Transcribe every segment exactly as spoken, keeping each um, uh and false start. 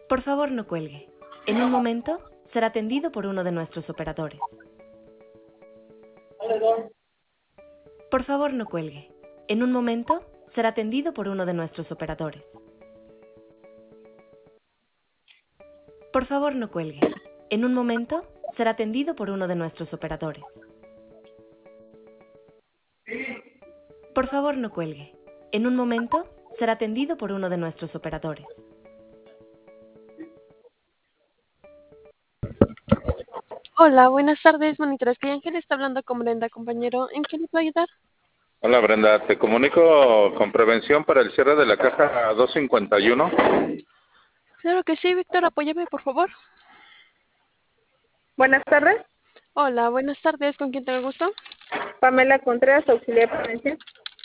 Por favor, no cuelgue. En un momento será atendido por uno de nuestros operadores. Por favor, no cuelgue. En un momento será atendido por uno de nuestros operadores. Por favor, no cuelgue. En un momento será atendido por uno de nuestros operadores. Por favor, no cuelgue. En un momento será atendido por uno de nuestros operadores. Hola, buenas tardes, Monitora Estoy Ángel está hablando con Brenda, compañero. ¿En qué le puedo ayudar? Hola Brenda, te comunico con prevención para el cierre de la caja doscientos cincuenta y uno. Claro que sí, Víctor, apóyame, por favor. Buenas tardes, Hola, buenas tardes, ¿con quién tengo el gusto? Pamela Contreras, auxiliar de prevención.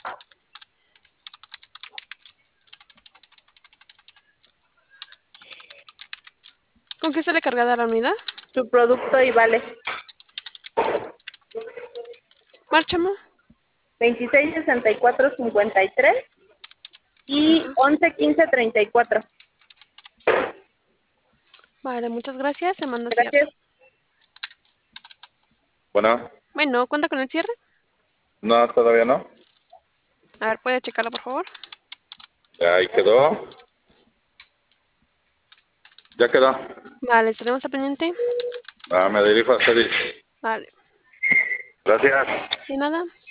¿Con qué sale cargada la unidad? Su producto y vale Márchame. veintiséis sesenta y cuatro cincuenta y tres y Ajá. once quince treinta y cuatro. Vale, muchas gracias, se manda cierre. Gracias. Bueno, Bueno, ¿cuenta con el cierre? no, todavía no. A ver, ¿puede checarlo, por favor? Ya ahí quedó. Ya quedó. Vale, estaremos al pendiente. Ah, me dirijo a Cedis. Vale. Gracias. ¿Y nada?